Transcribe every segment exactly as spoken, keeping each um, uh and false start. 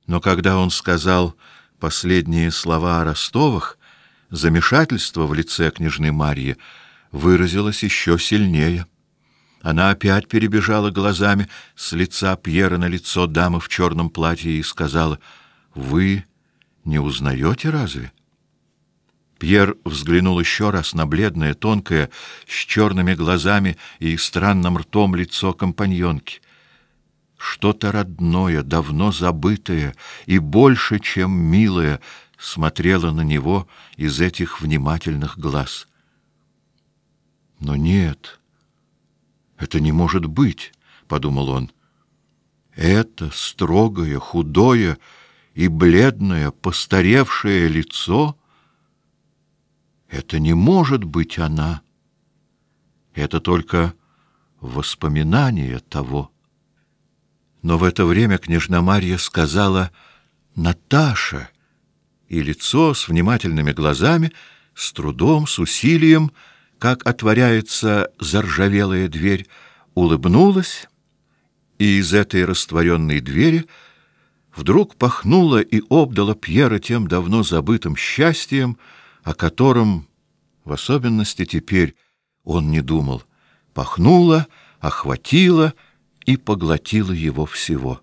Но когда он сказал последние слова о Ростовых, замешательство в лице княжны Марьи выразилось еще сильнее. Она опять перебежала глазами с лица Пьера на лицо дамы в черном платье и сказала: «Вы не узнаете разве?» Пьер взглянул еще раз на бледное, тонкое, с черными глазами и странным ртом лицо компаньонки. Что-то родное, давно забытое и больше, чем милое, смотрело на него из этих внимательных глаз. «Но нет, это не может быть», — подумал он. «Это строгое, худое и бледное, постаревшее лицо — это не может быть она. Это только воспоминание того». Но в это время княжна Марья сказала «Наташа», и лицо с внимательными глазами, с трудом, с усилием, как отворяется заржавелая дверь, улыбнулась, и из этой растворенной двери вдруг пахнуло и обдало Пьера тем давно забытым счастьем, о котором, в особенности теперь, он не думал. Пахнуло, охватило и поглотила его всего.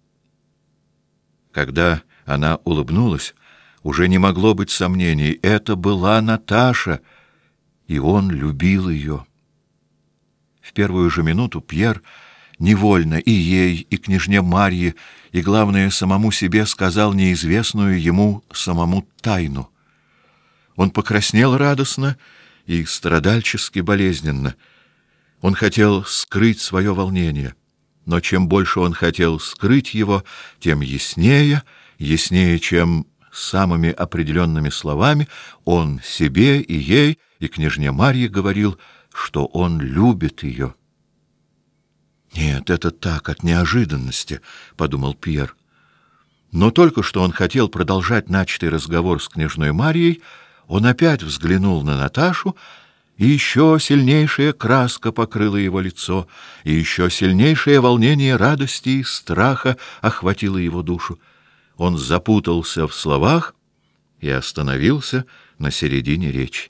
Когда она улыбнулась, уже не могло быть сомнений: это была Наташа, и он любил ее. В первую же минуту Пьер невольно и ей, и княжне Марье, и, главное, самому себе сказал неизвестную ему самому тайну. Он покраснел радостно и страдальчески болезненно. Он хотел скрыть свое волнение. Но чем больше он хотел скрыть его, тем яснее, яснее, чем самыми определенными словами, он себе и ей, и княжне Марье говорил, что он любит ее. «Нет, это так, от неожиданности», — подумал Пьер. Но только что он хотел продолжать начатый разговор с княжной Марьей, он опять взглянул на Наташу, и еще сильнейшая краска покрыла его лицо, и еще сильнейшее волнение радости и страха охватило его душу. Он запутался в словах и остановился на середине речи.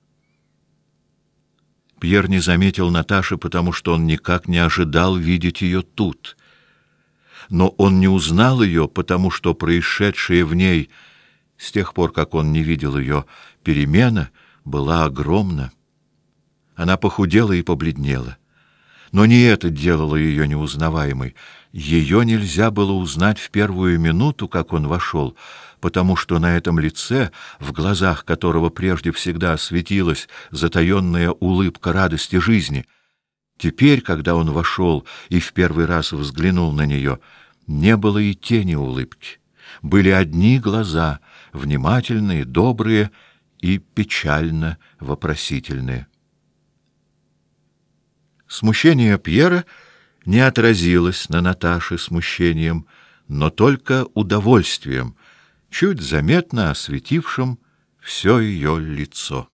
Пьер не заметил Наташи, потому что он никак не ожидал видеть ее тут. Но он не узнал ее, потому что происшедшая в ней, с тех пор, как он не видел ее, перемена была огромна. Она похудела и побледнела. Но не это делало ее неузнаваемой. Ее нельзя было узнать в первую минуту, как он вошел, потому что на этом лице, в глазах которого прежде всегда светилась затаенная улыбка радости жизни, теперь, когда он вошел и в первый раз взглянул на нее, не было и тени улыбки. Были одни глаза, внимательные, добрые и печально вопросительные. Смущение Пьера не отразилось на Наташе смущением, но только удовольствием, чуть заметно осветившим все ее лицо.